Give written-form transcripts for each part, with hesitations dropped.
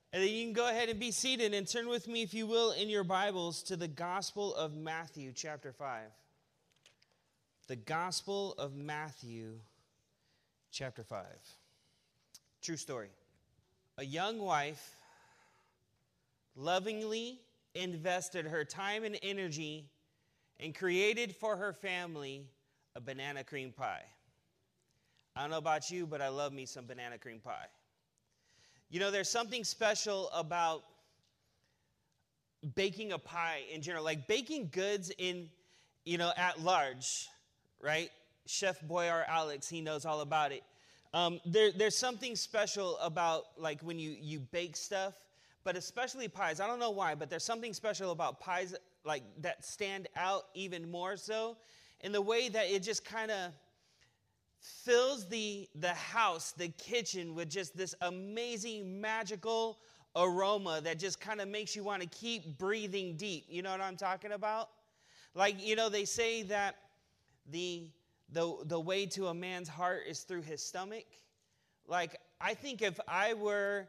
And then you can go ahead and be seated and turn with me, if you will, in your Bibles to the Gospel of Matthew, chapter 5. The Gospel of Matthew, chapter 5. True story. A young wife lovingly invested her time and energy and created for her family a banana cream pie. I don't know about you, but I love me some banana cream pie. You know, there's something special about baking a pie in general, like baking goods in, at large, right? Chef Boyar Alex, he knows all about it. There's something special about, like, when you bake stuff, but especially pies. I don't know why, but there's something special about pies, like, that stand out even more so in the way that it just kind of fills the house, the kitchen, with just this amazing, magical aroma that just kind of makes you want to keep breathing deep. You know what I'm talking about? Like, they say that the way to a man's heart is through his stomach. Like, I think if I were,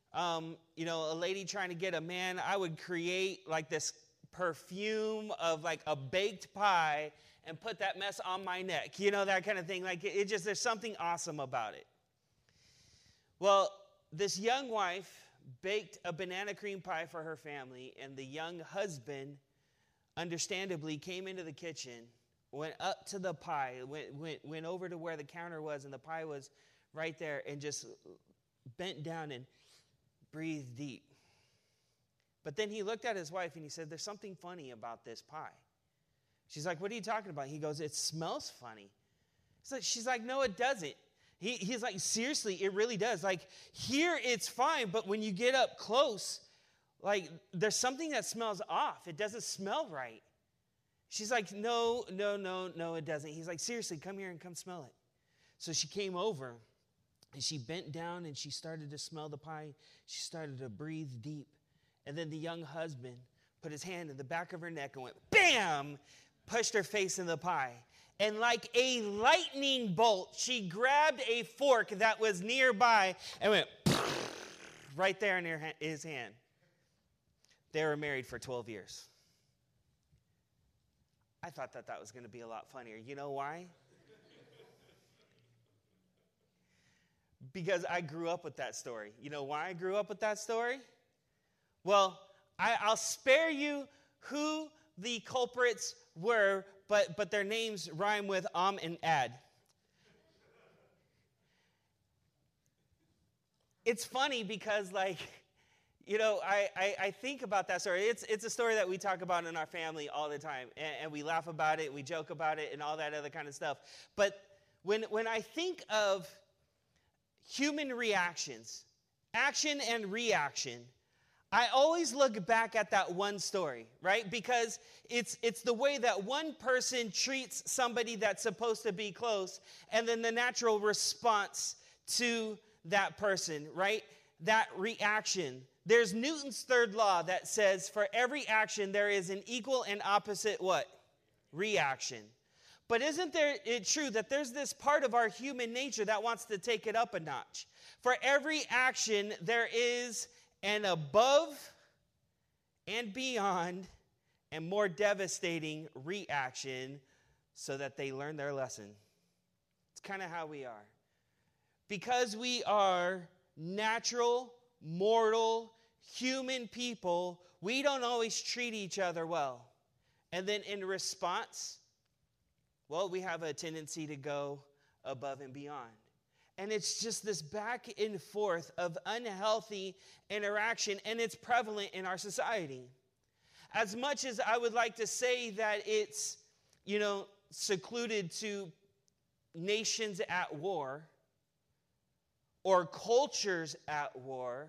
a lady trying to get a man, I would create, like, this perfume of, like, a baked pie and put that mess on my neck, that kind of thing. Like, there's something awesome about it. Well, this young wife baked a banana cream pie for her family, and the young husband, understandably, came into the kitchen, went up to the pie, went over to where the counter was, and the pie was right there, and just bent down and breathed deep. But then he looked at his wife, and he said, "There's something funny about this pie." She's like, "What are you talking about?" He goes, "It smells funny." She's like, "No, it doesn't." He's like, "Seriously, it really does. Like, here it's fine, but when you get up close, like, there's something that smells off. It doesn't smell right." She's like, no, it doesn't. He's like, "Seriously, come here and come smell it." So she came over, and she bent down, and she started to smell the pie. She started to breathe deep. And then the young husband put his hand in the back of her neck and went, bam! Pushed her face in the pie. And like a lightning bolt, she grabbed a fork that was nearby and went right there in his hand. They were married for 12 years. I thought that was going to be a lot funnier. You know why? Because I grew up with that story. You know why I grew up with that story? Well, I'll spare you who the culprits were, but their names rhyme with and ad. It's funny because, like, I think about that story. It's a story that we talk about in our family all the time, and we laugh about it, we joke about it, and all that other kind of stuff. But when I think of human reactions, action and reaction, I always look back at that one story, right? Because it's the way that one person treats somebody that's supposed to be close, and then the natural response to that person, right? That reaction. There's Newton's third law that says for every action there is an equal and opposite what? Reaction. But isn't it true that there's this part of our human nature that wants to take it up a notch? For every action there is an above and beyond and more devastating reaction so that they learn their lesson. It's kind of how we are. Because we are natural, mortal, human people, we don't always treat each other well. And then in response, well, we have a tendency to go above and beyond. And it's just this back and forth of unhealthy interaction, and it's prevalent in our society. As much as I would like to say that it's, secluded to nations at war or cultures at war,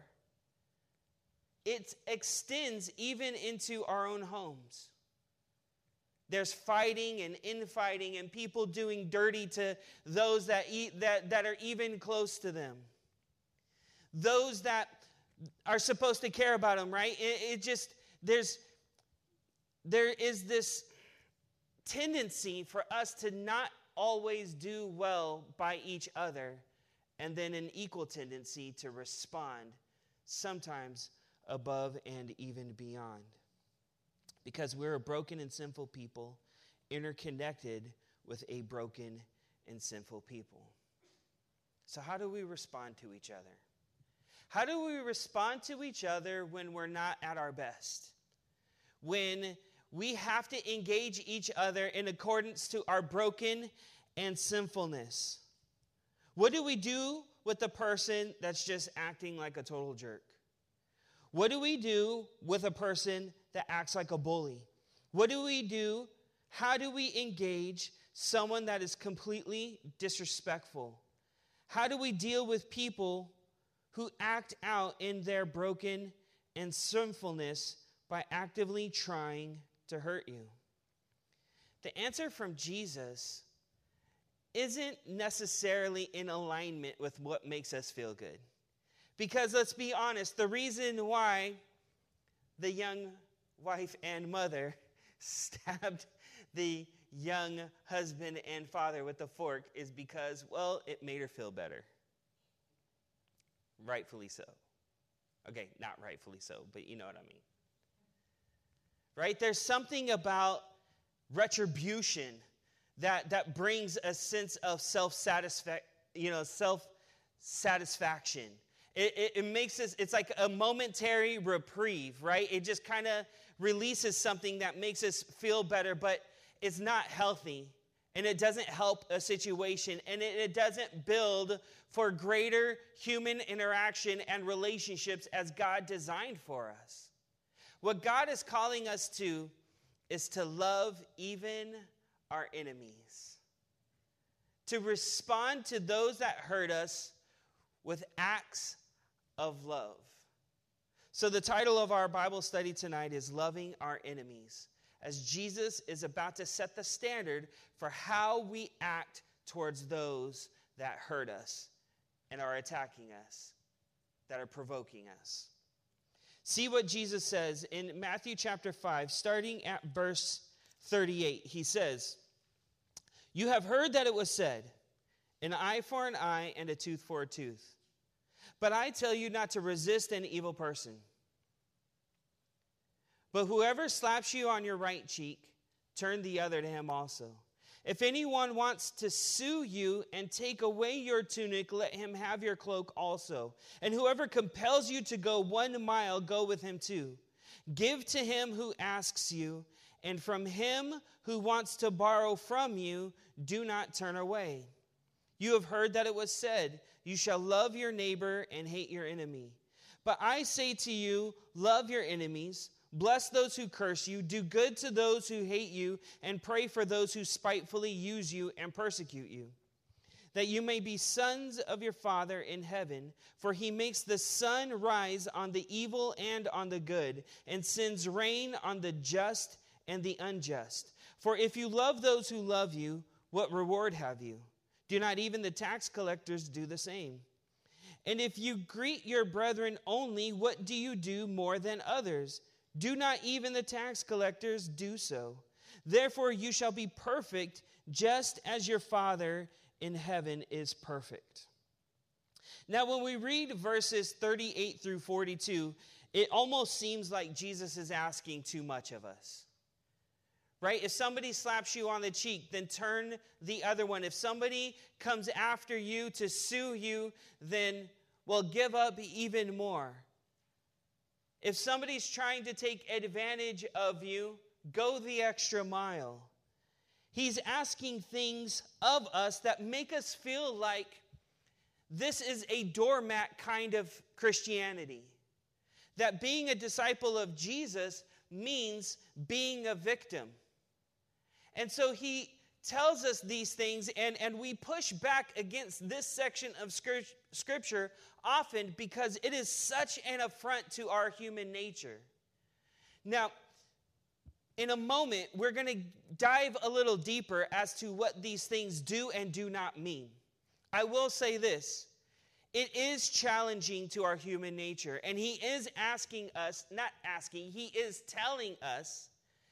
it extends even into our own homes. There's fighting and infighting and people doing dirty to those that are even close to them. Those that are supposed to care about them, right? There is this tendency for us to not always do well by each other, and then an equal tendency to respond sometimes above and even beyond. Because we're a broken and sinful people, interconnected with a broken and sinful people. So how do we respond to each other? How do we respond to each other when we're not at our best? When we have to engage each other in accordance to our broken and sinfulness? What do we do with the person that's just acting like a total jerk? What do we do with a person that acts like a bully? What do we do? How do we engage someone that is completely disrespectful? How do we deal with people who act out in their broken and sinfulness by actively trying to hurt you? The answer from Jesus isn't necessarily in alignment with what makes us feel good. Because let's be honest, the reason why the young wife and mother stabbed the young husband and father with a fork is because, well, it made her feel better. Rightfully so. Okay, not rightfully so, but you know what I mean. Right? There's something about retribution that brings a sense of self-satisfaction. It makes us, it's like a momentary reprieve, right? It just kind of releases something that makes us feel better, but it's not healthy, and it doesn't help a situation, and it doesn't build for greater human interaction and relationships as God designed for us. What God is calling us to is to love even our enemies, to respond to those that hurt us with acts of love. So the title of our Bible study tonight is Loving Our Enemies, as Jesus is about to set the standard for how we act towards those that hurt us and are attacking us, that are provoking us. See what Jesus says in Matthew chapter 5, starting at verse 38. He says, "You have heard that it was said, an eye for an eye and a tooth for a tooth. But I tell you not to resist an evil person. But whoever slaps you on your right cheek, turn the other to him also. If anyone wants to sue you and take away your tunic, let him have your cloak also. And whoever compels you to go 1 mile, go with him too. Give to him who asks you, and from him who wants to borrow from you, do not turn away. You have heard that it was said, you shall love your neighbor and hate your enemy. But I say to you, love your enemies, bless those who curse you, do good to those who hate you, and pray for those who spitefully use you and persecute you, that you may be sons of your Father in heaven. For he makes the sun rise on the evil and on the good, and sends rain on the just and the unjust. For if you love those who love you, what reward have you? Do not even the tax collectors do the same? And if you greet your brethren only, what do you do more than others? Do not even the tax collectors do so? Therefore you shall be perfect, just as your Father in heaven is perfect." Now, when we read verses 38 through 42, it almost seems like Jesus is asking too much of us. Right? If somebody slaps you on the cheek, then turn the other one. If somebody comes after you to sue you, then, well, give up even more. If somebody's trying to take advantage of you, go the extra mile. He's asking things of us that make us feel like this is a doormat kind of Christianity. That being a disciple of Jesus means being a victim. And so he tells us these things, and we push back against this section of Scripture often because it is such an affront to our human nature. Now, in a moment, we're going to dive a little deeper as to what these things do and do not mean. I will say this. It is challenging to our human nature, and he is asking us, he is telling us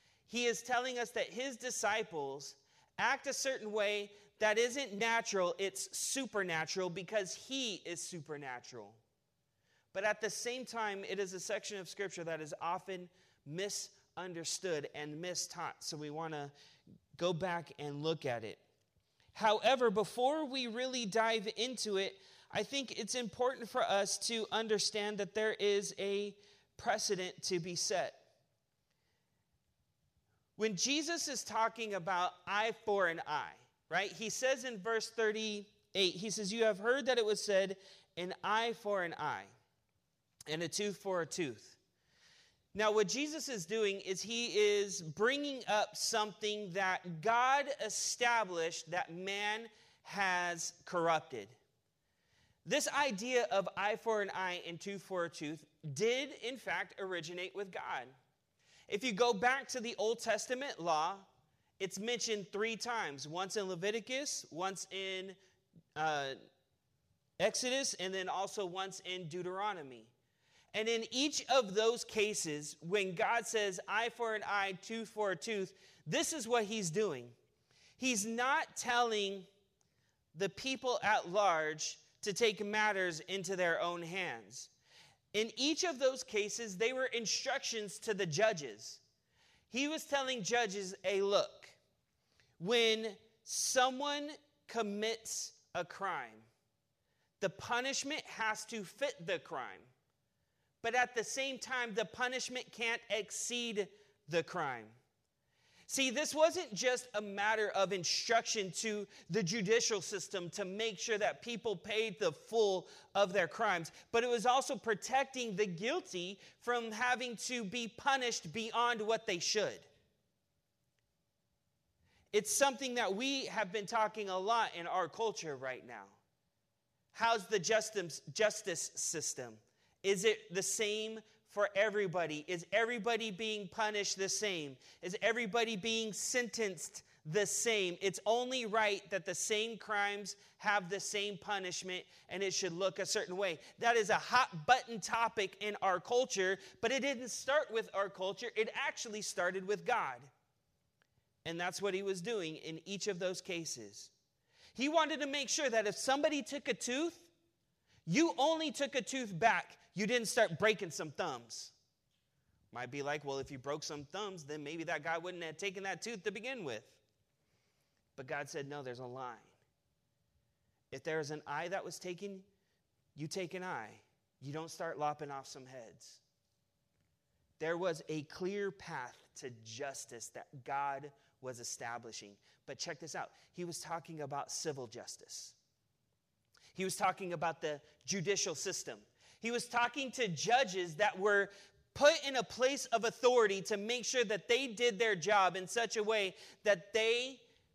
that his disciples act a certain way that isn't natural, it's supernatural because he is supernatural. But at the same time, it is a section of Scripture that is often misunderstood and mistaught. So we want to go back and look at it. However, before we really dive into it, I think it's important for us to understand that there is a precedent to be set. When Jesus is talking about eye for an eye, right? He says in verse 38, he says, "You have heard that it was said, an eye for an eye, and a tooth for a tooth." Now, what Jesus is doing is he is bringing up something that God established that man has corrupted. This idea of eye for an eye and tooth for a tooth did, in fact, originate with God. If you go back to the Old Testament law, it's mentioned 3 times. Once in Leviticus, once in Exodus, and then also once in Deuteronomy. And in each of those cases, when God says eye for an eye, tooth for a tooth, this is what he's doing. He's not telling the people at large to take matters into their own hands. In each of those cases, they were instructions to the judges. He was telling judges, hey, look, when someone commits a crime, the punishment has to fit the crime. But at the same time, the punishment can't exceed the crime. See, this wasn't just a matter of instruction to the judicial system to make sure that people paid the full of their crimes, but it was also protecting the guilty from having to be punished beyond what they should. It's something that we have been talking a lot in our culture right now. How's the justice system? Is it the same for everybody? Is everybody being punished the same? Is everybody being sentenced the same? It's only right that the same crimes have the same punishment, and it should look a certain way. That is a hot button topic in our culture, but it didn't start with our culture. It actually started with God. And that's what he was doing in each of those cases. He wanted to make sure that if somebody took a tooth, you only took a tooth back. You didn't start breaking some thumbs. Might be like, well, if you broke some thumbs, then maybe that guy wouldn't have taken that tooth to begin with. But God said, no, there's a line. If there is an eye that was taken, you take an eye. You don't start lopping off some heads. There was a clear path to justice that God was establishing. But check this out. He was talking about civil justice. He was talking about the judicial system. He was talking to judges that were put in a place of authority to make sure that they did their job in such a way that they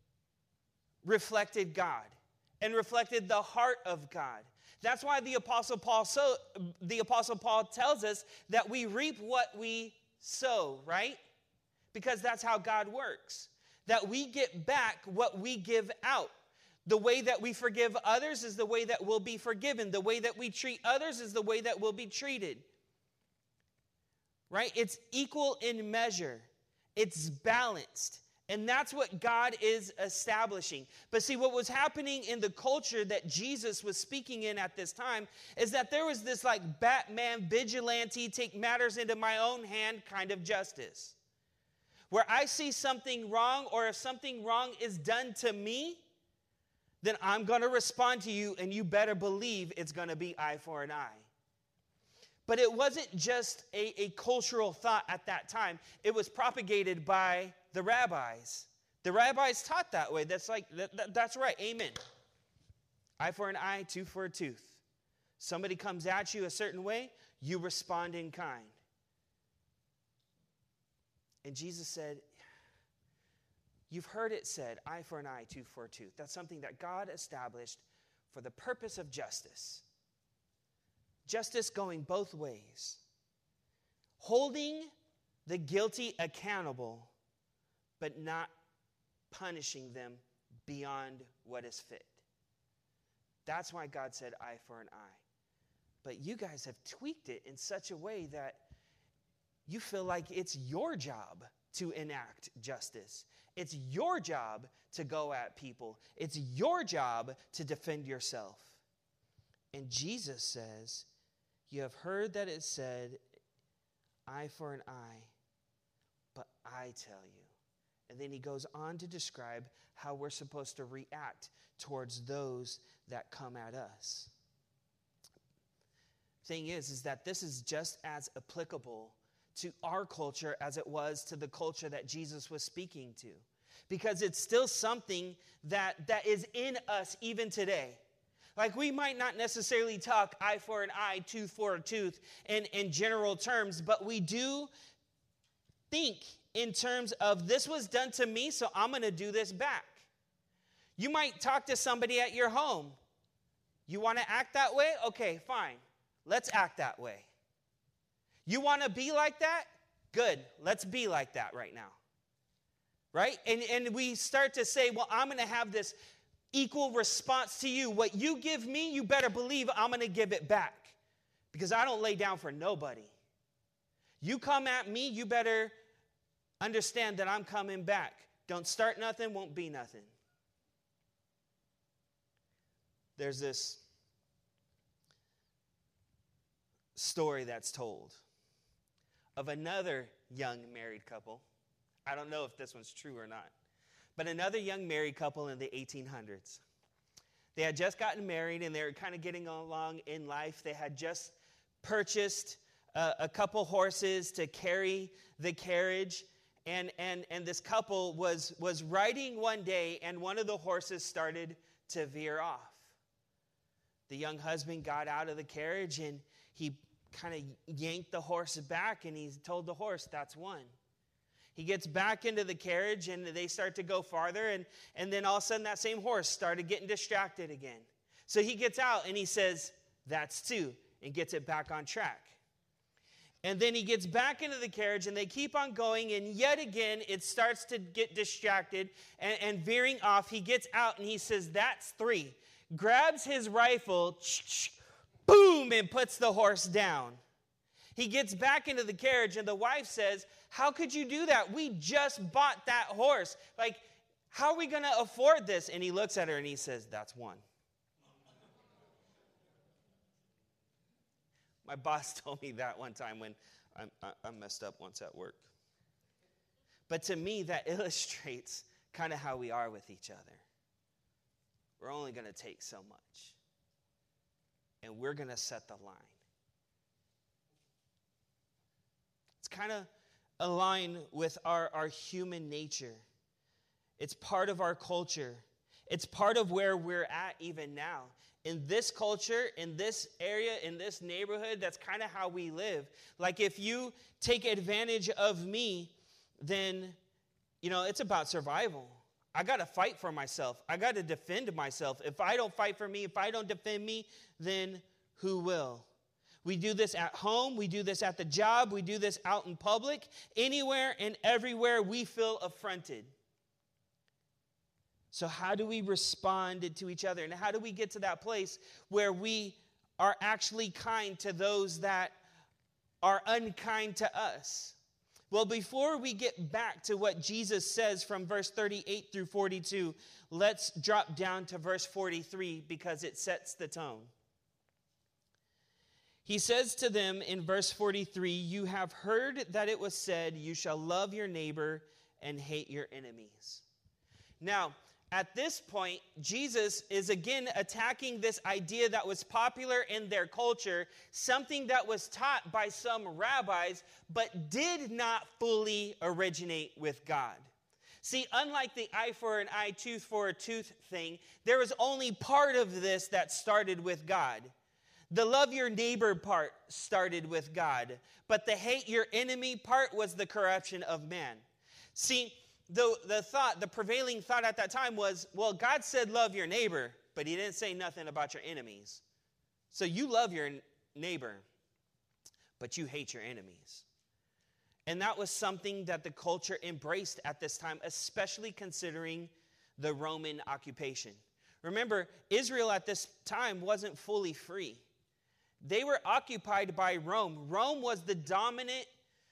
reflected God and reflected the heart of God. That's why the Apostle Paul tells us that we reap what we sow, right? Because that's how God works. That we get back what we give out. The way that we forgive others is the way that we'll be forgiven. The way that we treat others is the way that we'll be treated. Right? It's equal in measure. It's balanced. And that's what God is establishing. But see, what was happening in the culture that Jesus was speaking in at this time is that there was this like Batman vigilante, take matters into my own hand kind of justice. Where I see something wrong, or if something wrong is done to me, then I'm going to respond to you, and you better believe it's going to be eye for an eye. But it wasn't just a cultural thought at that time. It was propagated by the rabbis. The rabbis taught that way. That's right. Amen. Eye for an eye, tooth for a tooth. Somebody comes at you a certain way, you respond in kind. And Jesus said, you've heard it said, eye for an eye, tooth for a tooth. That's something that God established for the purpose of justice. Justice going both ways. Holding the guilty accountable, but not punishing them beyond what is fit. That's why God said eye for an eye. But you guys have tweaked it in such a way that you feel like it's your job to enact justice. It's your job to go at people. It's your job to defend yourself. And Jesus says, You have heard that it said, eye for an eye, but I tell you. And then he goes on to describe how we're supposed to react towards those that come at us. Thing is that this is just as applicable to our culture as it was to the culture that Jesus was speaking to. Because it's still something that is in us even today. Like, we might not necessarily talk eye for an eye, tooth for a tooth in general terms, but we do think in terms of this was done to me, so I'm going to do this back. You might talk to somebody at your home. You want to act that way? Okay, fine. Let's act that way. You want to be like that? Good. Let's be like that right now. Right? And we start to say, well, I'm going to have this equal response to you. What you give me, you better believe I'm going to give it back. Because I don't lay down for nobody. You come at me, you better understand that I'm coming back. Don't start nothing, won't be nothing. There's this story that's told of another young married couple. I don't know if this one's true or not, but another young married couple in the 1800s. They had just gotten married and they were kind of getting along in life. They had just purchased a couple horses to carry the carriage, and this couple was riding one day, and one of the horses started to veer off. The young husband got out of the carriage and he kind of yanked the horse back, and he told the horse, that's one. He gets back into the carriage and they start to go farther, and then all of a sudden that same horse started getting distracted again. So he gets out and he says, that's two, and gets it back on track. And then he gets back into the carriage and they keep on going, and yet again it starts to get distracted and veering off. He gets out and he says, that's three. Grabs his rifle, boom, and puts the horse down. He gets back into the carriage and the wife says, how could you do that? We just bought that horse. Like, how are we going to afford this? And he looks at her and he says, that's one. My boss told me that one time when I messed up once at work. But to me, that illustrates kind of how we are with each other. We're only going to take so much. And we're going to set the line. It's kind of aligned with our human nature. It's part of our culture. It's part of where we're at even now. In this culture, in this area, in this neighborhood, that's kind of how we live. Like, if you take advantage of me, then, it's about survival. I got to fight for myself. I got to defend myself. If I don't fight for me, if I don't defend me, then who will? We do this at home. We do this at the job. We do this out in public. Anywhere and everywhere we feel affronted. So how do we respond to each other? And how do we get to that place where we are actually kind to those that are unkind to us? Well, before we get back to what Jesus says from verse 38 through 42, let's drop down to verse 43 because it sets the tone. He says to them in verse 43, you have heard that it was said, you shall love your neighbor and hate your enemies. Now, at this point, Jesus is again attacking this idea that was popular in their culture, something that was taught by some rabbis, but did not fully originate with God. See, unlike the eye for an eye, tooth for a tooth thing, there was only part of this that started with God. The love your neighbor part started with God, but the hate your enemy part was the corruption of man. See, the prevailing thought at that time was, well, God said love your neighbor, but he didn't say nothing about your enemies. So you love your neighbor, but you hate your enemies. And that was something that the culture embraced at this time, especially considering the Roman occupation. Remember, Israel at this time wasn't fully free. They were occupied by Rome. Rome was the dominant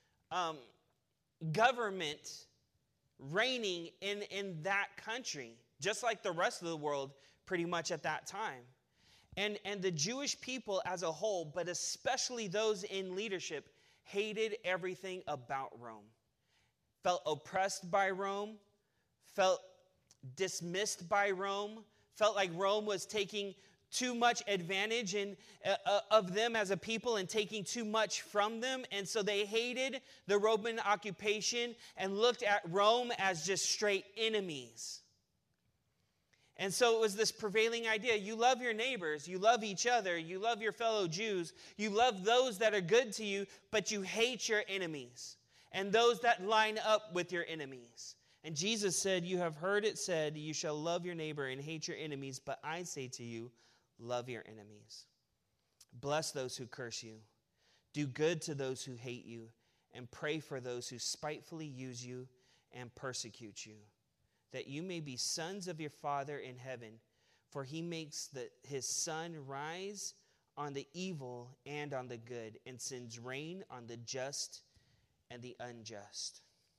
government reigning in that country, just like the rest of the world pretty much at that time. And the Jewish people as a whole, but especially those in leadership, hated everything about Rome. Felt oppressed by Rome, felt dismissed by Rome, felt like Rome was taking too much advantage of them as a people and taking too much from them. And so they hated the Roman occupation and looked at Rome as just straight enemies. And so it was this prevailing idea. You love your neighbors, you love each other, you love your fellow Jews, you love those that are good to you, but you hate your enemies and those that line up with your enemies. And Jesus said, you have heard it said, you shall love your neighbor and hate your enemies, but I say to you, love your enemies. Bless those who curse you. Do good to those who hate you, and pray for those who spitefully use you and persecute you, that you may be sons of your Father in heaven, for he makes his sun rise on the evil and on the good, and sends rain on the just and the unjust.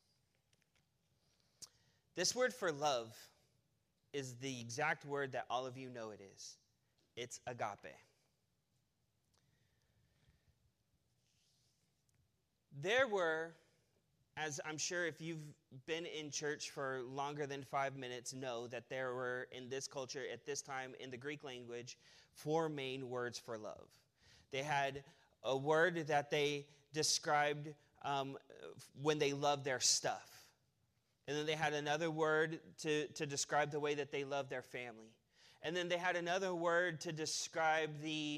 This word for love is the exact word that all of you know it is. It's agape. There were, as I'm sure if you've been in church for longer than 5 minutes, know that there were, in this culture at this time in the Greek language, 4 main words for love. They had a word that they described when they loved their stuff. And then they had another word to describe the way that they loved their family. And then they had another word to describe the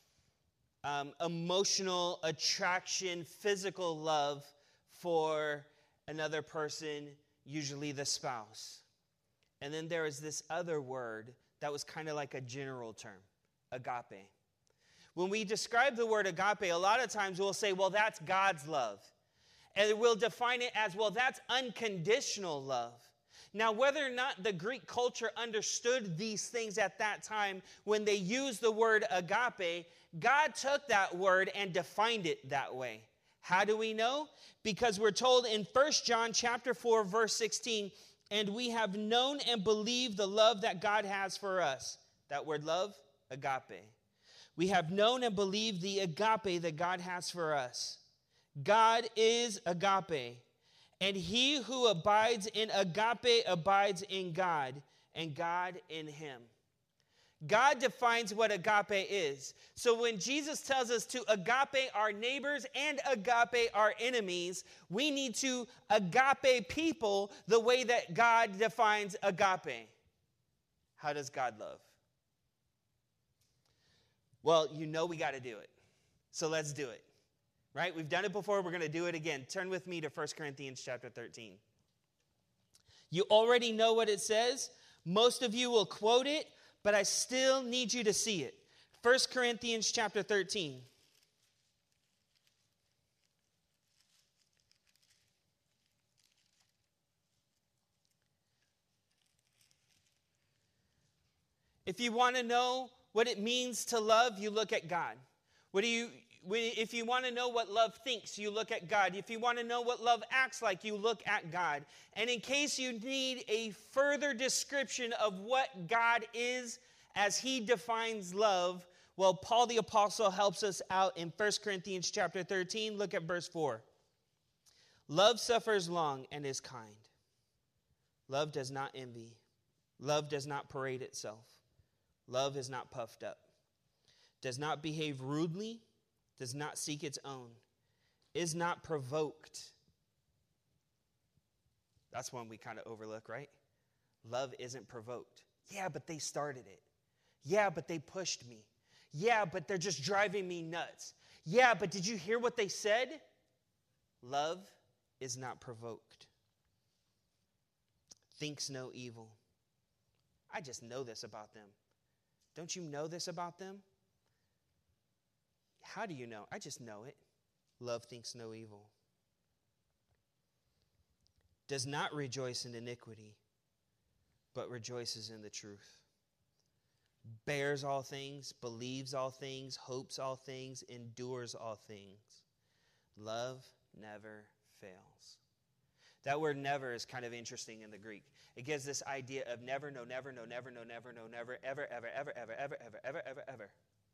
emotional attraction, physical love for another person, usually the spouse. And then there was this other word that was kind of like a general term, agape. When we describe the word agape, a lot of times we'll say, well, that's God's love. And we'll define it as, well, that's unconditional love. Now, whether or not the Greek culture understood these things at that time, when they used the word agape, God took that word and defined it that way. How do we know? Because we're told in 1 John chapter 4, verse 16, and we have known and believed the love that God has for us. That word love, agape. We have known and believed the agape that God has for us. God is agape, and he who abides in agape abides in God, and God in him. God defines what agape is. So when Jesus tells us to agape our neighbors and agape our enemies, we need to agape people the way that God defines agape. How does God love? Well, you know we got to do it. So let's do it. Right? We've done it before. We're going to do it again. Turn with me to 1 Corinthians chapter 13. You already know what it says. Most of you will quote it, but I still need you to see it. 1 Corinthians chapter 13. If you want to know what it means to love, you look at God. If you want to know what love thinks, you look at God. If you want to know what love acts like, you look at God. And in case you need a further description of what God is as he defines love, well, Paul the Apostle helps us out in 1 Corinthians chapter 13. Look at verse 4. Love suffers long and is kind. Love does not envy. Love does not parade itself. Love is not puffed up. Does not behave rudely. Does not seek its own, is not provoked. That's one we kind of overlook, right? Love isn't provoked. Yeah, but they started it. Yeah, but they pushed me. Yeah, but they're just driving me nuts. Yeah, but did you hear what they said? Love is not provoked. Thinks no evil. I just know this about them. Don't you know this about them? How do you know? I just know it. Love thinks no evil. Does not rejoice in iniquity, but rejoices in the truth. Bears all things, believes all things, hopes all things, endures all things. Love never fails. That word never is kind of interesting in the Greek. It gives this idea of never, no, never, no, never, no, never, no, never, ever, ever, ever, ever, ever, ever, ever, ever, ever.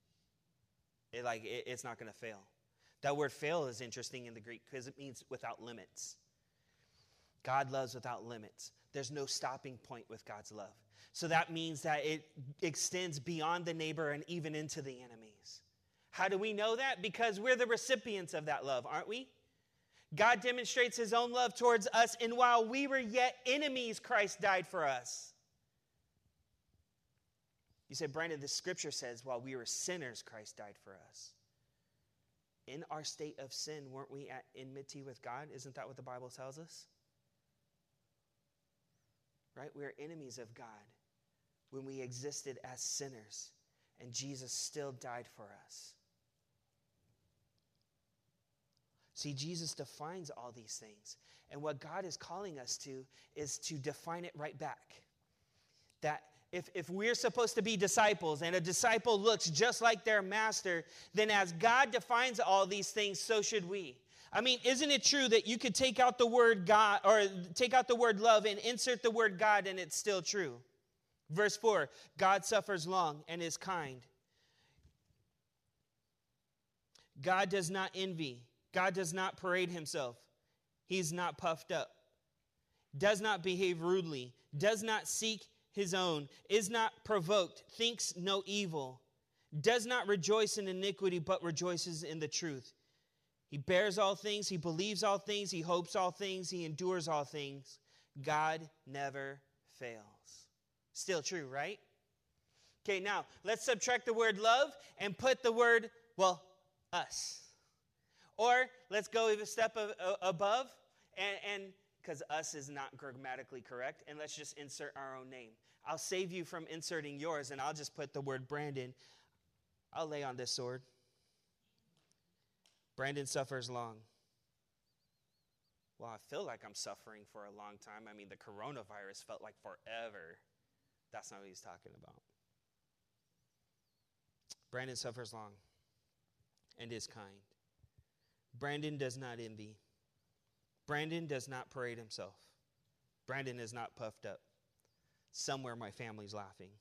It's not going to fail. That word fail is interesting in the Greek because it means without limits. God loves without limits. There's no stopping point with God's love. So that means that it extends beyond the neighbor and even into the enemies. How do we know that? Because we're the recipients of that love, aren't we? God demonstrates his own love towards us, and while we were yet enemies, Christ died for us. You said, Brandon, the scripture says, while we were sinners, Christ died for us. In our state of sin, weren't we at enmity with God? Isn't that what the Bible tells us? Right? We are enemies of God when we existed as sinners, and Jesus still died for us. See, Jesus defines all these things. And what God is calling us to is to define it right back. That if we're supposed to be disciples and a disciple looks just like their master, then as God defines all these things, so should we. I mean, isn't it true that you could take out the word God or take out the word love and insert the word God and it's still true? Verse 4, God suffers long and is kind. God does not envy. God does not parade himself. He's not puffed up. Does not behave rudely. Does not seek his own. Is not provoked. Thinks no evil. Does not rejoice in iniquity, but rejoices in the truth. He bears all things. He believes all things. He hopes all things. He endures all things. God never fails. Still true, right? Okay, now let's subtract the word love and put the word, us. Or let's go a step above, and because us is not grammatically correct, and let's just insert our own name. I'll save you from inserting yours, and I'll just put the word Brandon. I'll lay on this sword. Brandon suffers long. Well, I feel like I'm suffering for a long time. I mean, the coronavirus felt like forever. That's not what he's talking about. Brandon suffers long and is kind. Brandon does not envy. Brandon does not parade himself. Brandon is not puffed up. Somewhere my family's laughing.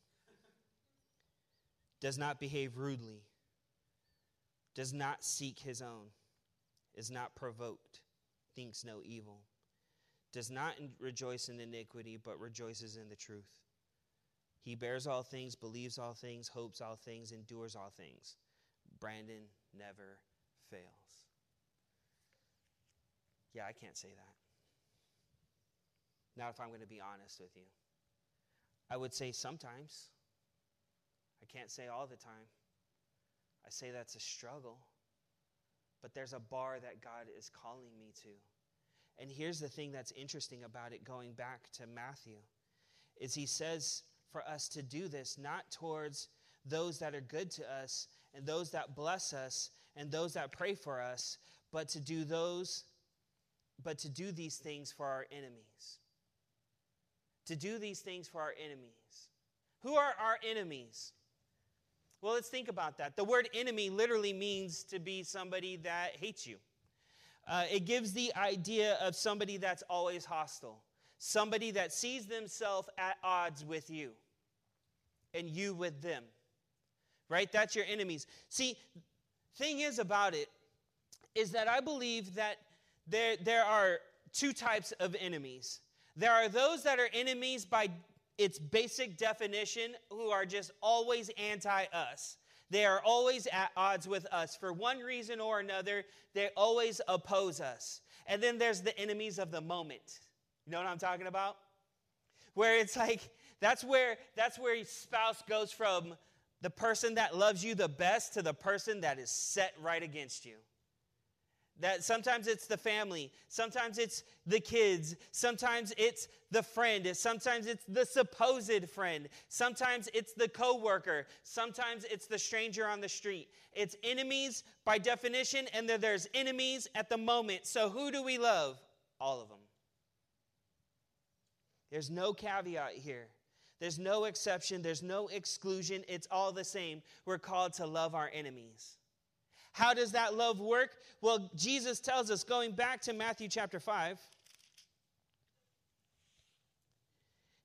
Does not behave rudely. Does not seek his own. Is not provoked. Thinks no evil. Does not rejoice in iniquity, but rejoices in the truth. He bears all things, believes all things, hopes all things, endures all things. Brandon never fails. Yeah, I can't say that. Not if I'm going to be honest with you. I would say sometimes. I can't say all the time. I say that's a struggle. But there's a bar that God is calling me to. And here's the thing that's interesting about it, going back to Matthew, is he says for us to do this not towards those that are good to us and those that bless us and those that pray for us, but to do these things for our enemies. To do these things for our enemies. Who are our enemies? Well, let's think about that. The word enemy literally means to be somebody that hates you. It gives the idea of somebody that's always hostile. Somebody that sees themselves at odds with you. And you with them. Right? That's your enemies. See, thing is about it is that I believe that there are two types of enemies. There are those that are enemies by its basic definition who are just always anti-us. They are always at odds with us. For one reason or another, they always oppose us. And then there's the enemies of the moment. You know what I'm talking about? Where it's like, that's where your spouse goes from the person that loves you the best to the person that is set right against you. That sometimes it's the family, sometimes it's the kids, sometimes it's the friend, sometimes it's the supposed friend, sometimes it's the coworker, sometimes it's the stranger on the street. It's enemies by definition, and then there's enemies at the moment. So who do we love? All of them. There's no caveat here. There's no exception. There's no exclusion. It's all the same. We're called to love our enemies. How does that love work? Well, Jesus tells us, going back to Matthew chapter 5,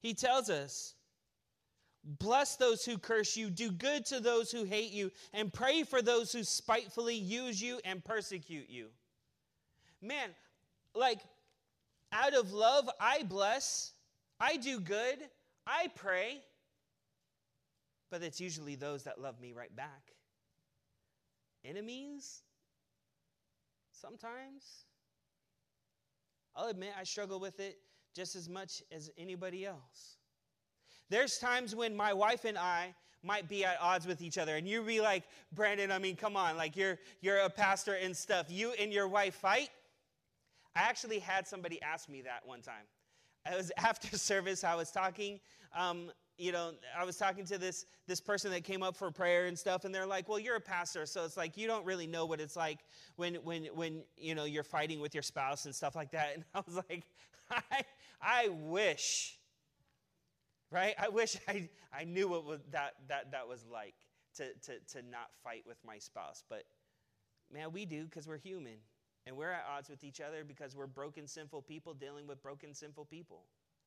He tells us, bless those who curse you, do good to those who hate you, and pray for those who spitefully use you and persecute you. Man, like, out of love, I bless, I do good, I pray, but it's usually those that love me right back. Enemies, sometimes. I'll admit I struggle with it just as much as anybody else. There's times when my wife and I might be at odds with each other, and you be like, Brandon, I mean, come on, like you're a pastor and stuff. You and your wife fight? I actually had somebody ask me that one time. It was after service. I was talking, I was talking to this person that came up for prayer and stuff, and they're like, well, you're a pastor, so it's like you don't really know what it's like when you're fighting with your spouse and stuff like that. And I was like, I wish, right? I wish I knew what that was like to not fight with my spouse. But man, we do, because we're human. And we're at odds with each other because we're broken, sinful people dealing with broken, sinful people.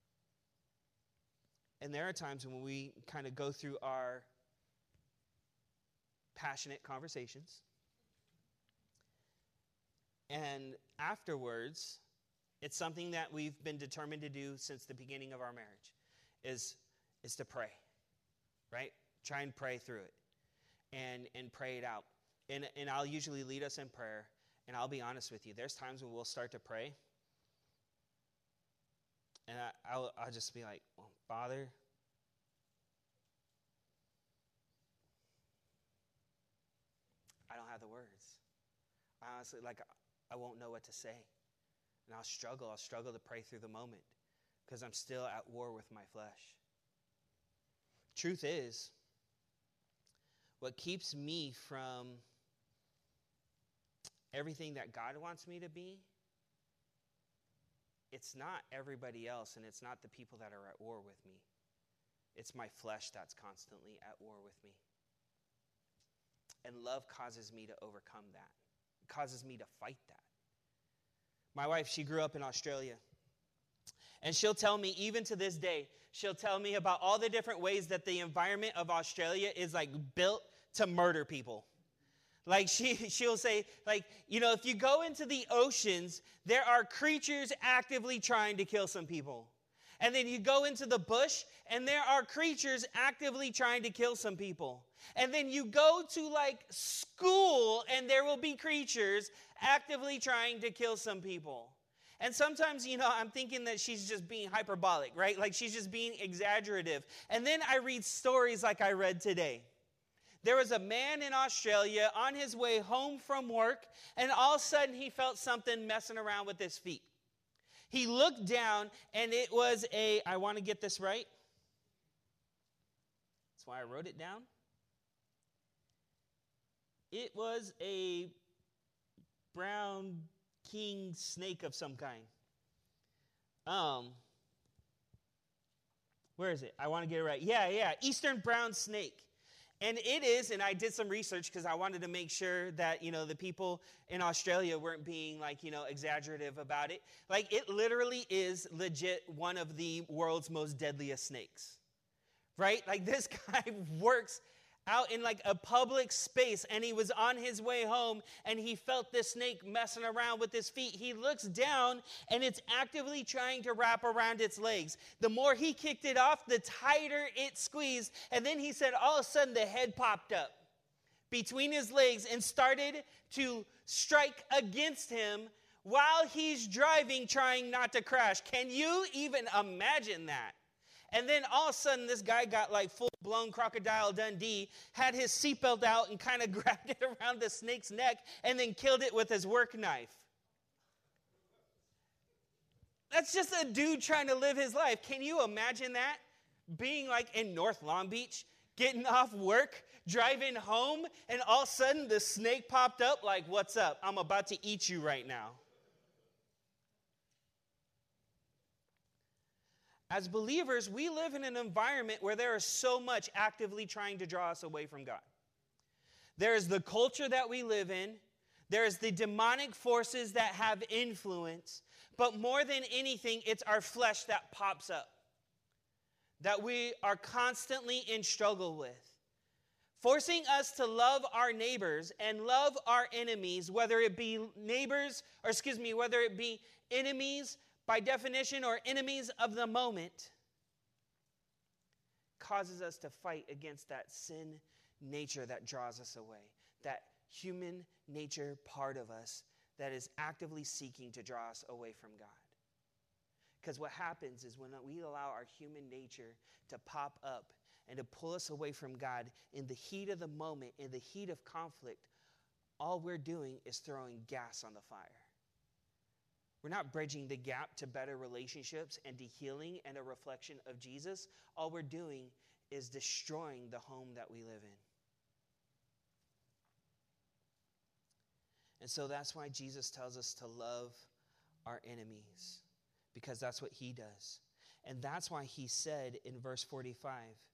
And there are times when we kind of go through our passionate conversations. And afterwards, it's something that we've been determined to do since the beginning of our marriage, is to pray, right? Try and pray through it and pray it out. And I'll usually lead us in prayer. And I'll be honest with you, there's times when we'll start to pray, and I'll just be like, well, Father, I don't have the words. I honestly, I won't know what to say. And I'll struggle to pray through the moment, because I'm still at war with my flesh. Truth is, what keeps me from everything that God wants me to be, it's not everybody else, and it's not the people that are at war with me. It's my flesh that's constantly at war with me. And love causes me to overcome that. It causes me to fight that. My wife, she grew up in Australia. And she'll tell me, even to this day, she'll tell me about all the different ways that the environment of Australia is like built to murder people. Like she'll say, like, if you go into the oceans, there are creatures actively trying to kill some people. And then you go into the bush, and there are creatures actively trying to kill some people. And then you go to like school, and there will be creatures actively trying to kill some people. And sometimes, I'm thinking that she's just being hyperbolic, right? Like she's just being exaggerative. And then I read stories like I read today. There was a man in Australia on his way home from work, and all of a sudden he felt something messing around with his feet. He looked down, and it was I want to get this right. That's why I wrote it down. It was a brown king snake of some kind. Where is it? I want to get it right. Yeah, eastern brown snake. And it is, and I did some research because I wanted to make sure that, the people in Australia weren't being exaggerative about it. Like, it literally is legit one of the world's most deadliest snakes, right? Like, this guy works out in like a public space, and he was on his way home, and he felt this snake messing around with his feet. He looks down, and it's actively trying to wrap around its legs. The more he kicked it off, the tighter it squeezed, and then he said all of a sudden the head popped up between his legs and started to strike against him while he's driving, trying not to crash. Can you even imagine that? And then all of a sudden, this guy got like full-blown Crocodile Dundee, had his seatbelt out and kind of grabbed it around the snake's neck and then killed it with his work knife. That's just a dude trying to live his life. Can you imagine that? Being like in North Long Beach, getting off work, driving home, and all of a sudden the snake popped up like, what's up? I'm about to eat you right now. As believers, we live in an environment where there is so much actively trying to draw us away from God. There is the culture that we live in. There is the demonic forces that have influence. But more than anything, it's our flesh that pops up. that we are constantly in struggle with, forcing us to love our neighbors and love our enemies, whether it be whether it be enemies by definition or enemies of the moment, causes us to fight against that sin nature that draws us away, that human nature part of us that is actively seeking to draw us away from God. Because what happens is when we allow our human nature to pop up and to pull us away from God in the heat of the moment, in the heat of conflict, all we're doing is throwing gas on the fire. We're not bridging the gap to better relationships and to healing and a reflection of Jesus. All we're doing is destroying the home that we live in. And so that's why Jesus tells us to love our enemies, because that's what he does. And that's why he said in verse 45,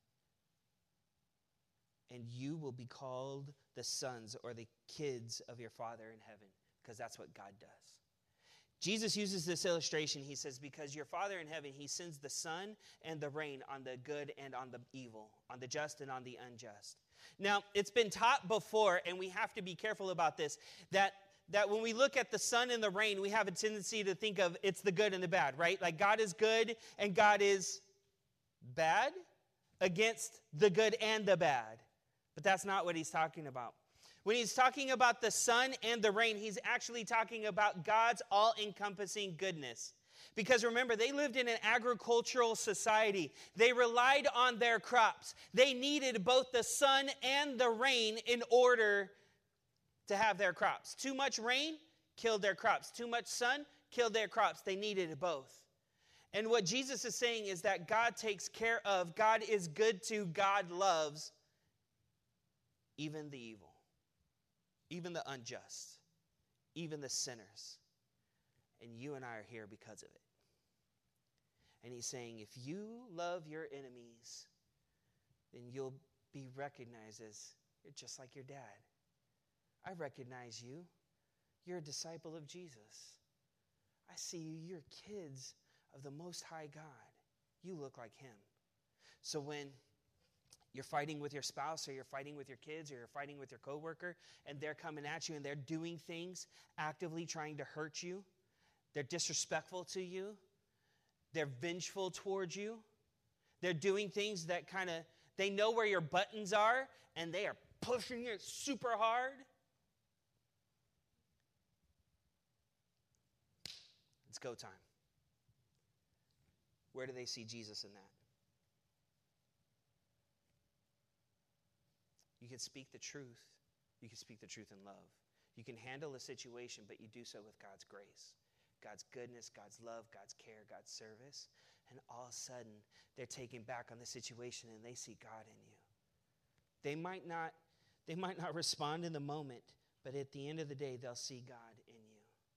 and you will be called the sons or the kids of your Father in heaven, because that's what God does. Jesus uses this illustration. He says, because your Father in heaven, he sends the sun and the rain on the good and on the evil, on the just and on the unjust. Now, it's been taught before, and we have to be careful about this, that when we look at the sun and the rain, we have a tendency to think of it's the good and the bad, right? Like God is good and God is bad against the good and the bad. But that's not what he's talking about. When he's talking about the sun and the rain, he's actually talking about God's all-encompassing goodness. Because remember, they lived in an agricultural society. They relied on their crops. They needed both the sun and the rain in order to have their crops. Too much rain killed their crops. Too much sun killed their crops. They needed both. And what Jesus is saying is that God takes care of, God is good to, God loves even the evil, even the unjust, even the sinners. And you and I are here because of it. And he's saying, if you love your enemies, then you'll be recognized as, you're just like your dad. I recognize you. You're a disciple of Jesus. I see you. You're kids of the Most High God. You look like him. So when you're fighting with your spouse or you're fighting with your kids or you're fighting with your coworker and they're coming at you and they're doing things actively trying to hurt you, they're disrespectful to you, they're vengeful towards you, they're doing things that they know where your buttons are and they are pushing it super hard. It's go time. Where do they see Jesus in that? You can speak the truth. You can speak the truth in love. You can handle a situation, but you do so with God's grace, God's goodness, God's love, God's care, God's service. And all of a sudden, they're taken back on the situation and they see God in you. They might not respond in the moment, but at the end of the day, they'll see God in you.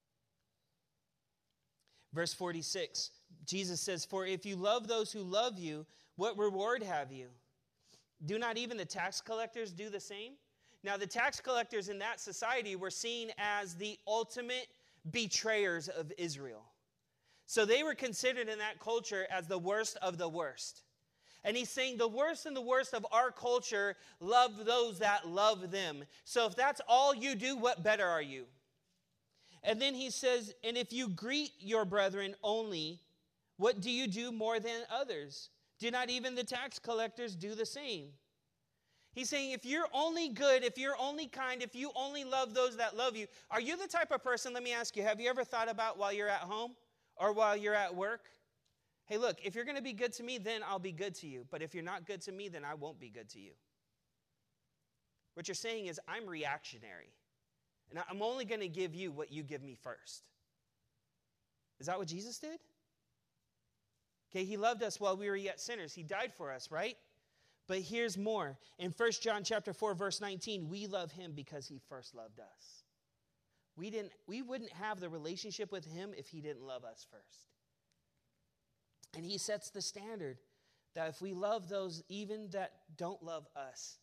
Verse 46, Jesus says, for if you love those who love you, what reward have you? Do not even the tax collectors do the same? Now, the tax collectors in that society were seen as the ultimate betrayers of Israel. So they were considered in that culture as the worst of the worst. And he's saying the worst and the worst of our culture love those that love them. So if that's all you do, what better are you? And then he says, and if you greet your brethren only, what do you do more than others? Do not even the tax collectors do the same? He's saying if you're only good, if you're only kind, if you only love those that love you, are you the type of person, let me ask you, have you ever thought about while you're at home or while you're at work? Hey, look, if you're going to be good to me, then I'll be good to you. But if you're not good to me, then I won't be good to you. What you're saying is I'm reactionary. And I'm only going to give you what you give me first. Is that what Jesus did? Okay, he loved us while we were yet sinners. He died for us, right? But here's more. In 1 John chapter 4, verse 19, we love him because he first loved us. We wouldn't have the relationship with him if he didn't love us first. And he sets the standard that if we love those even that don't love us,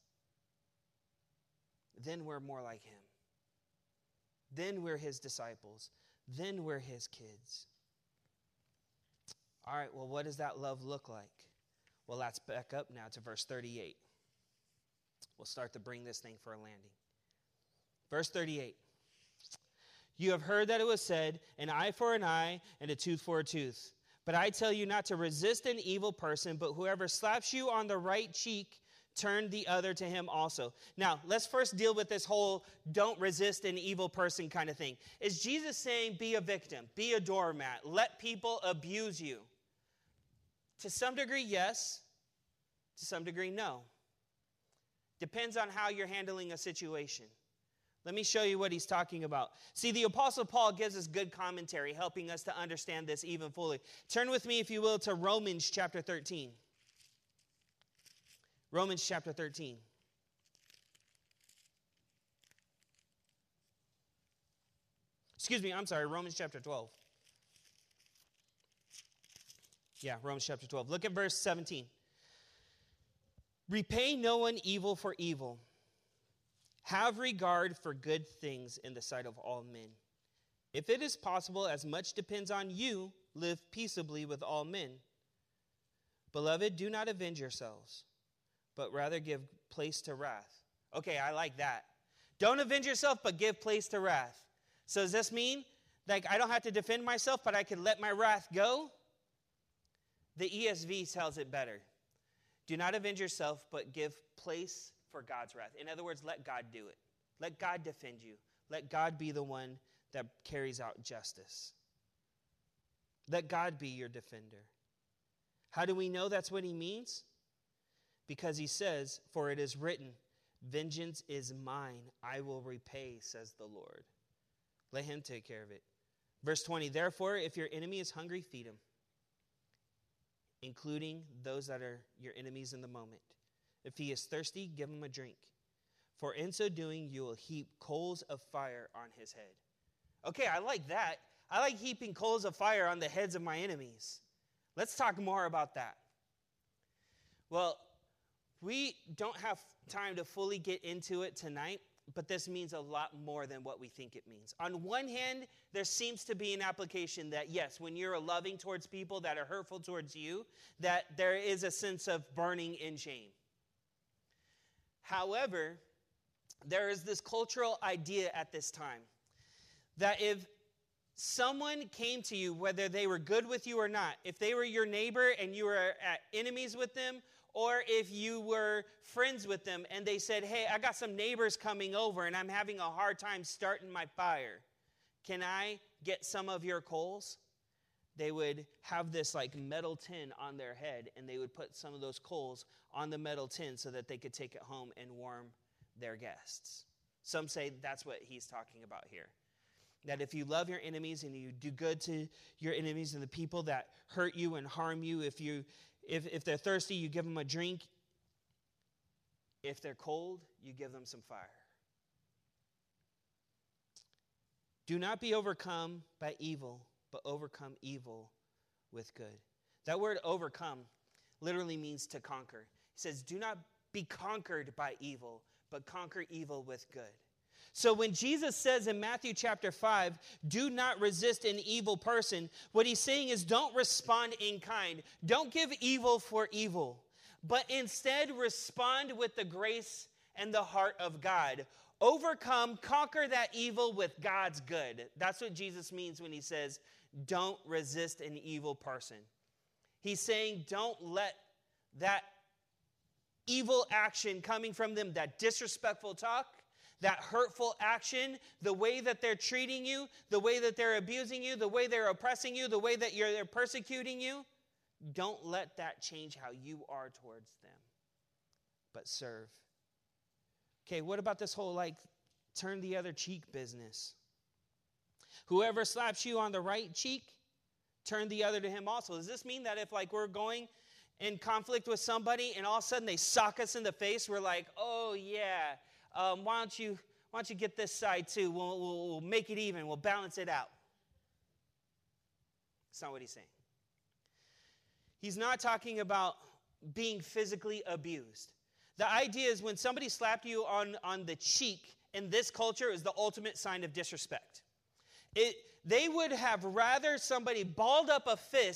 then we're more like him. Then we're his disciples. Then we're his kids. All right, well, what does that love look like? Well, let's back up now to verse 38. We'll start to bring this thing for a landing. Verse 38. You have heard that it was said, an eye for an eye and a tooth for a tooth. But I tell you not to resist an evil person, but whoever slaps you on the right cheek, turn the other to him also. Now, let's first deal with this whole don't resist an evil person kind of thing. Is Jesus saying be a victim, be a doormat, let people abuse you? To some degree, yes. To some degree, no. Depends on how you're handling a situation. Let me show you what he's talking about. See, the Apostle Paul gives us good commentary, helping us to understand this even fully. Turn with me, if you will, to Romans chapter 13. Romans chapter 13. Romans chapter 12. Yeah, Romans chapter 12. Look at verse 17. Repay no one evil for evil. Have regard for good things in the sight of all men. If it is possible, as much depends on you, live peaceably with all men. Beloved, do not avenge yourselves, but rather give place to wrath. Okay, I like that. Don't avenge yourself, but give place to wrath. So does this mean like I don't have to defend myself, but I can let my wrath go? The ESV tells it better. Do not avenge yourself, but give place for God's wrath. In other words, let God do it. Let God defend you. Let God be the one that carries out justice. Let God be your defender. How do we know that's what he means? Because he says, for it is written, vengeance is mine, I will repay, says the Lord. Let him take care of it. Verse 20, therefore, if your enemy is hungry, feed him, including those that are your enemies in the moment. If he is thirsty, give him a drink. For in so doing, you will heap coals of fire on his head. Okay, I like that. I like heaping coals of fire on the heads of my enemies. Let's talk more about that. Well, we don't have time to fully get into it tonight, but this means a lot more than what we think it means. On one hand, there seems to be an application that, yes, when you're loving towards people that are hurtful towards you, that there is a sense of burning in shame. However, there is this cultural idea at this time that if someone came to you, whether they were good with you or not, if they were your neighbor and you were at enemies with them, or if you were friends with them and they said, hey, I got some neighbors coming over and I'm having a hard time starting my fire. Can I get some of your coals? They would have this like metal tin on their head and they would put some of those coals on the metal tin so that they could take it home and warm their guests. Some say that's what he's talking about here. That if you love your enemies and you do good to your enemies and the people that hurt you and harm you, if they're thirsty, you give them a drink. If they're cold, you give them some fire. Do not be overcome by evil, but overcome evil with good. That word overcome literally means to conquer. He says, do not be conquered by evil, but conquer evil with good. So when Jesus says in Matthew chapter 5, do not resist an evil person, what he's saying is don't respond in kind. Don't give evil for evil, but instead respond with the grace and the heart of God. Overcome, conquer that evil with God's good. That's what Jesus means when he says, don't resist an evil person. He's saying don't let that evil action coming from them, that disrespectful talk, that hurtful action, the way that they're treating you, the way that they're abusing you, the way they're oppressing you, the way that they're persecuting you, don't let that change how you are towards them, but serve. Okay, what about this whole turn the other cheek business? Whoever slaps you on the right cheek, turn the other to him also. Does this mean that if we're going in conflict with somebody and all of a sudden they sock us in the face, we're like, oh yeah, why don't you get this side too? We'll make it even. We'll balance it out. That's not what he's saying. He's not talking about being physically abused. The idea is when somebody slapped you on the cheek in this culture is the ultimate sign of disrespect. They would have rather somebody balled up a fist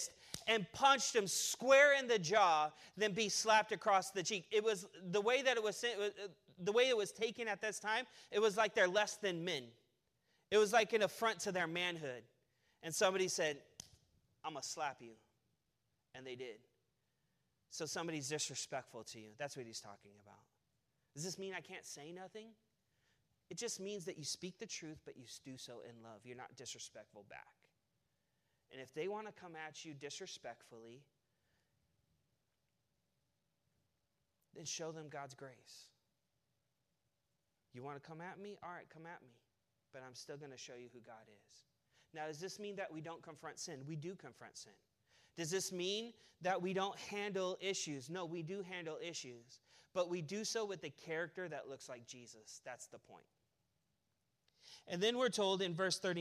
and punched him square in the jaw than be slapped across the cheek. It was the way that it was taken at this time. It was like they're less than men. It was like an affront to their manhood. And somebody said, I'm going to slap you. And they did. So somebody's disrespectful to you. That's what he's talking about. Does this mean I can't say nothing? It just means that you speak the truth, but you do so in love. You're not disrespectful back. And if they want to come at you disrespectfully, then show them God's grace. You want to come at me? All right, come at me. But I'm still going to show you who God is. Now, does this mean that we don't confront sin? We do confront sin. Does this mean that we don't handle issues? No, we do handle issues. But we do so with the character that looks like Jesus. That's the point. And then we're told in verse 40,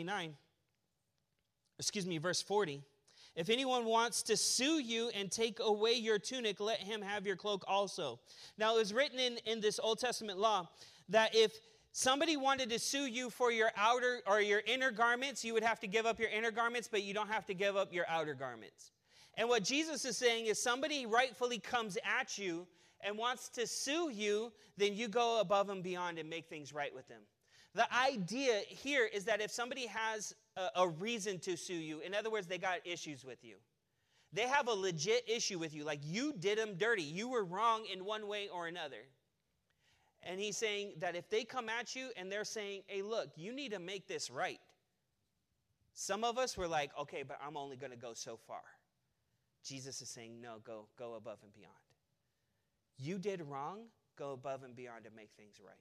if anyone wants to sue you and take away your tunic, let him have your cloak also. Now, it was written in this Old Testament law that if somebody wanted to sue you for your outer or your inner garments, you would have to give up your inner garments, but you don't have to give up your outer garments. And what Jesus is saying is somebody rightfully comes at you and wants to sue you, then you go above and beyond and make things right with them. The idea here is that if somebody has a reason to sue you, in other words, they got issues with you. They have a legit issue with you, like you did them dirty. You were wrong in one way or another. And he's saying that if they come at you and they're saying, hey, look, you need to make this right. Some of us were like, okay, but I'm only going to go so far. Jesus is saying, no, go above and beyond. You did wrong, go above and beyond to make things right.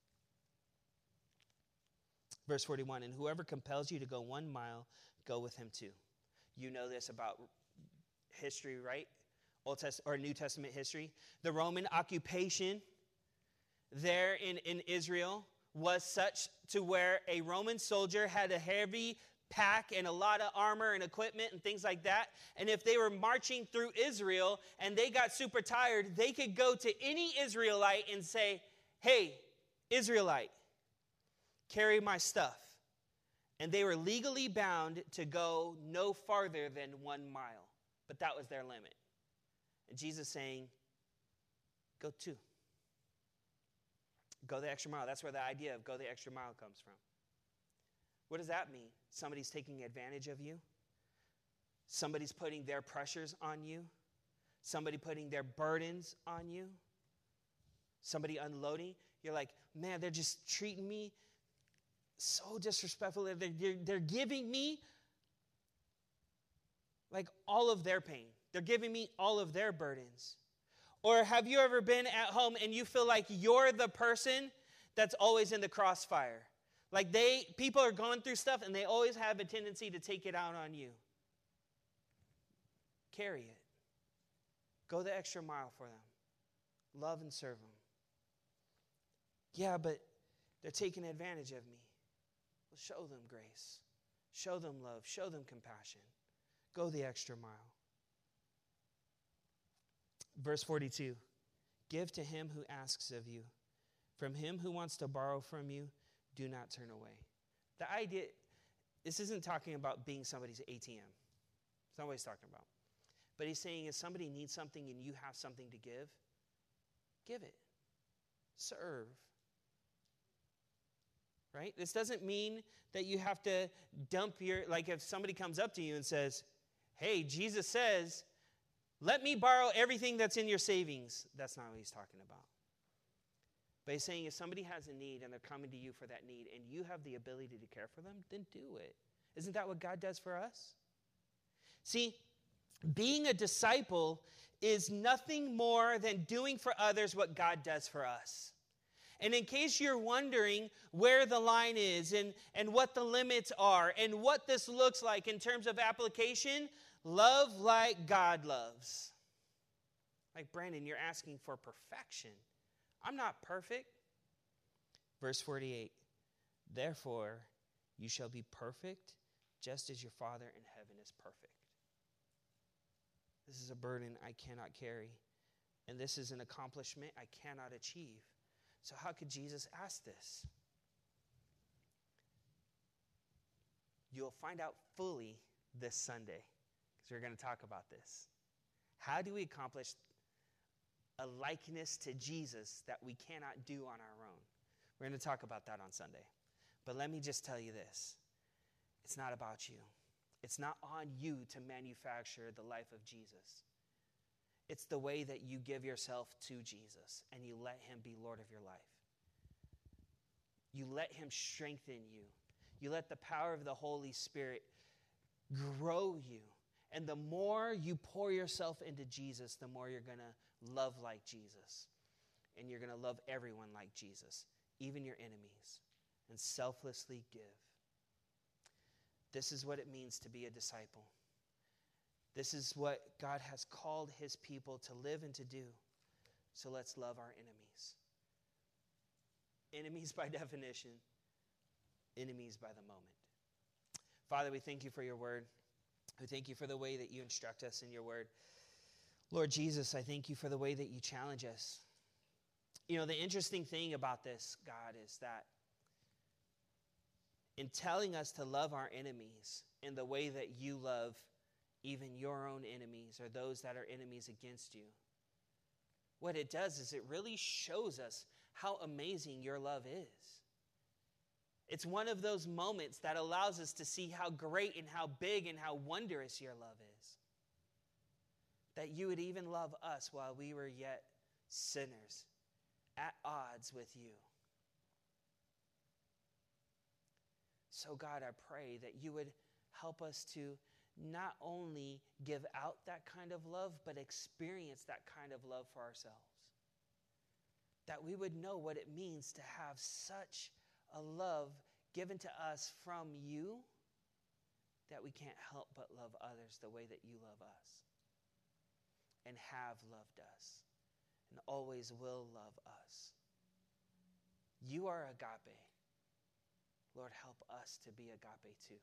Verse 41, and whoever compels you to go 1 mile, go with him 2. You know this about history, right? Old Testament or New Testament history. The Roman occupation there in Israel was such to where a Roman soldier had a heavy pack and a lot of armor and equipment and things like that. And if they were marching through Israel and they got super tired, they could go to any Israelite and say, hey, Israelite, carry my stuff. And they were legally bound to go no farther than 1 mile. But that was their limit. And Jesus saying, go 2. Go the extra mile. That's where the idea of go the extra mile comes from. What does that mean? Somebody's taking advantage of you. Somebody's putting their pressures on you. Somebody putting their burdens on you. Somebody unloading. You're like, man, they're just treating me so disrespectful. They're giving me like all of their pain. They're giving me all of their burdens. Or have you ever been at home and you feel like you're the person that's always in the crossfire? Like people are going through stuff and they always have a tendency to take it out on you. Carry it. Go the extra mile for them. Love and serve them. Yeah, but they're taking advantage of me. Well, show them grace. Show them love. Show them compassion. Go the extra mile. Verse 42. Give to him who asks of you. From him who wants to borrow from you, do not turn away. The idea, this isn't talking about being somebody's ATM. It's not what he's talking about. But he's saying if somebody needs something and you have something to give it. Serve. Right? This doesn't mean that you have to dump like if somebody comes up to you and says, hey, Jesus says, let me borrow everything that's in your savings. That's not what he's talking about. But he's saying if somebody has a need and they're coming to you for that need and you have the ability to care for them, then do it. Isn't that what God does for us? See, being a disciple is nothing more than doing for others what God does for us. And in case you're wondering where the line is and what the limits are and what this looks like in terms of application, love like God loves. Like, Brandon, you're asking for perfection. I'm not perfect. Verse 48, therefore you shall be perfect just as your Father in heaven is perfect. This is a burden I cannot carry, and this is an accomplishment I cannot achieve. So how could Jesus ask this? You'll find out fully this Sunday, So we're going to talk about this. How do we accomplish a likeness to Jesus that we cannot do on our own? We're going to talk about that on Sunday. But let me just tell you this. It's not about you. It's not on you to manufacture the life of Jesus. It's the way that you give yourself to Jesus and you let him be Lord of your life. You let him strengthen you. You let the power of the Holy Spirit grow you. And the more you pour yourself into Jesus, the more you're going to love like Jesus. And you're going to love everyone like Jesus, even your enemies, and selflessly give. This is what it means to be a disciple. This is what God has called his people to live and to do. So let's love our enemies. Enemies by definition, enemies by the moment. Father, we thank you for your word. We thank you for the way that you instruct us in your word. Lord Jesus, I thank you for the way that you challenge us. You know, the interesting thing about this, God, is that in telling us to love our enemies in the way that you love even your own enemies or those that are enemies against you, what it does is it really shows us how amazing your love is. It's one of those moments that allows us to see how great and how big and how wondrous your love is. That you would even love us while we were yet sinners, at odds with you. So God, I pray that you would help us to not only give out that kind of love, but experience that kind of love for ourselves. That we would know what it means to have such a love given to us from you that we can't help but love others the way that you love us and have loved us and always will love us. You are agape. Lord, help us to be agape too,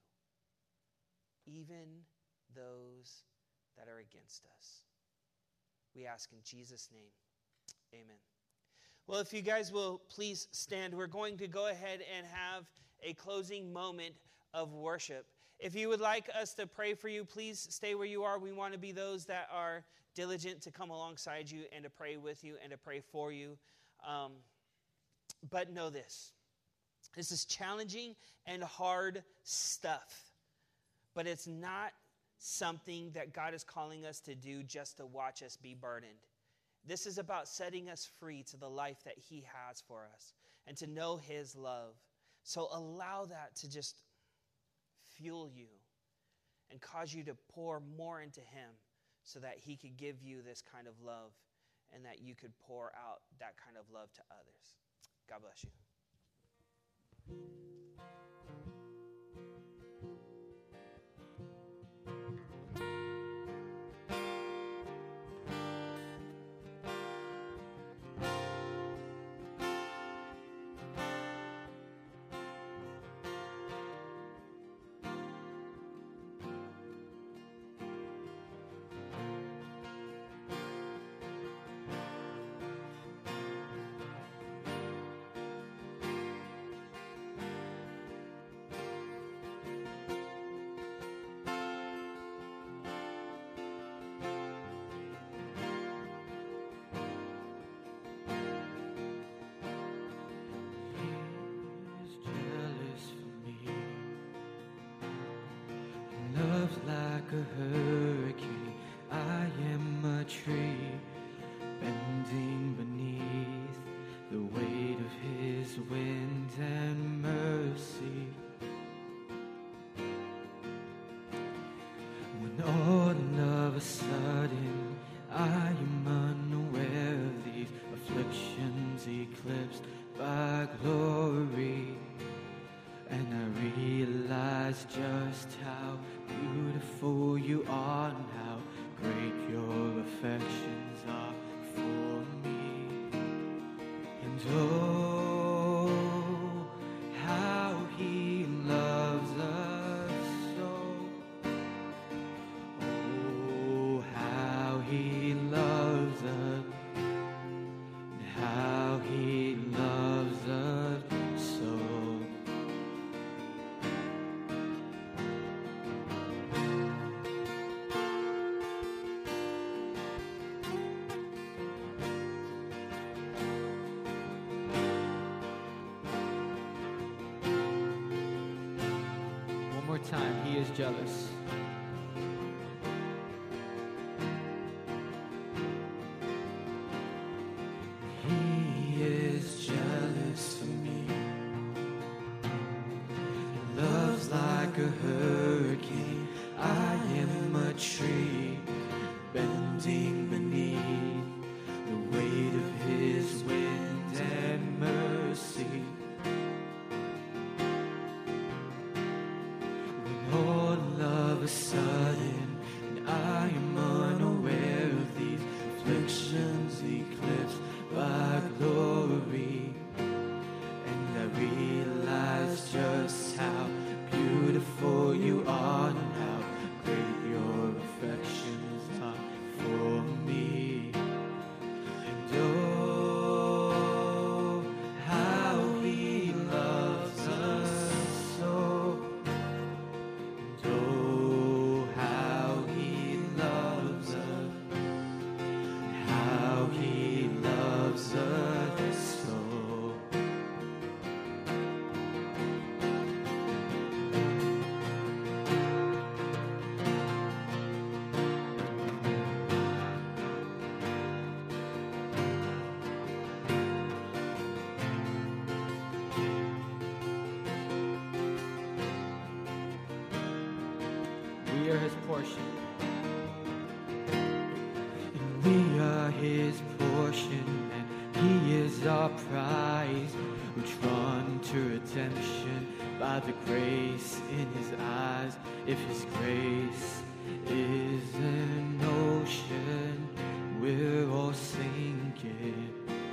even those that are against us. We ask in Jesus' name, amen. Well, if you guys will please stand, we're going to go ahead and have a closing moment of worship. If you would like us to pray for you, please stay where you are. We want to be those that are diligent to come alongside you and to pray with you and to pray for you. But know this. This is challenging and hard stuff. But it's not something that God is calling us to do just to watch us be burdened. This is about setting us free to the life that he has for us and to know his love. So allow that to just fuel you and cause you to pour more into him so that he could give you this kind of love and that you could pour out that kind of love to others. God bless you. Love's like a hurricane, I am a tree, bending beneath the weight of his wind and mercy. When all of a sudden I am unaware of these afflictions eclipsed by glory, and I realize just how beautiful you are and how great your affections are for me. And oh, how he loves us so. Oh, how he loves us, and how he loves us so. time. He is jealous. He is jealous for me. He loves like a hurricane. I am a tree bending beneath the weight of his wind and mercy. When all of a sudden, and I am unaware of these afflictions eclipsed by glory, and I realize just how beautiful you are and how great your affections are for me. And oh, how he loves us so. And oh, how he loves us. How he loves us so. We are his portion. And we are his portion, and he is our prize, which run to redemption by the grace in his eyes. If his grace is an ocean, we're all sinking.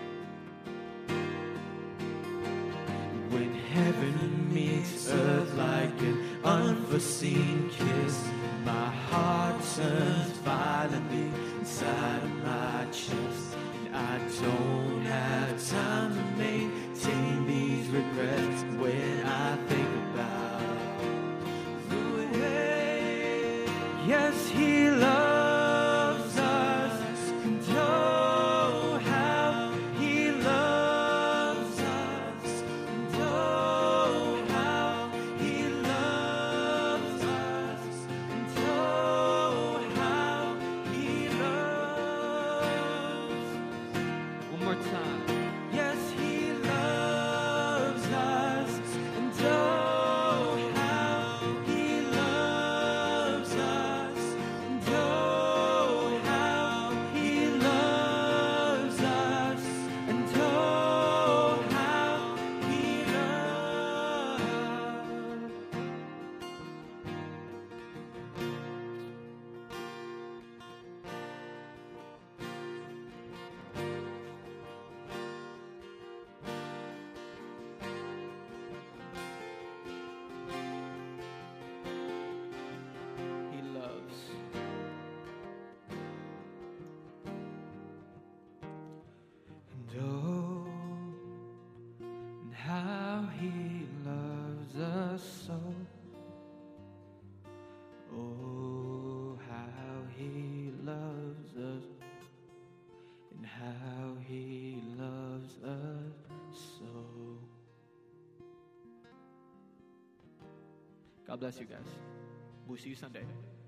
When heaven meets earth like an unforeseen kiss, my heart turns violently inside of my chest, and I don't have time to maintain these regrets when I think about the way, yes, he loves us, and oh, how he loves us, and oh, how he loves us, and oh, how he loves. One more time. Yes, he loves us, and oh, how he loves us, and oh, how he loves us, and oh, how he loves. He loves. And oh, and how he loves us so. Oh, how he loves us, and how he loves us so. God bless you guys. We'll see you Sunday.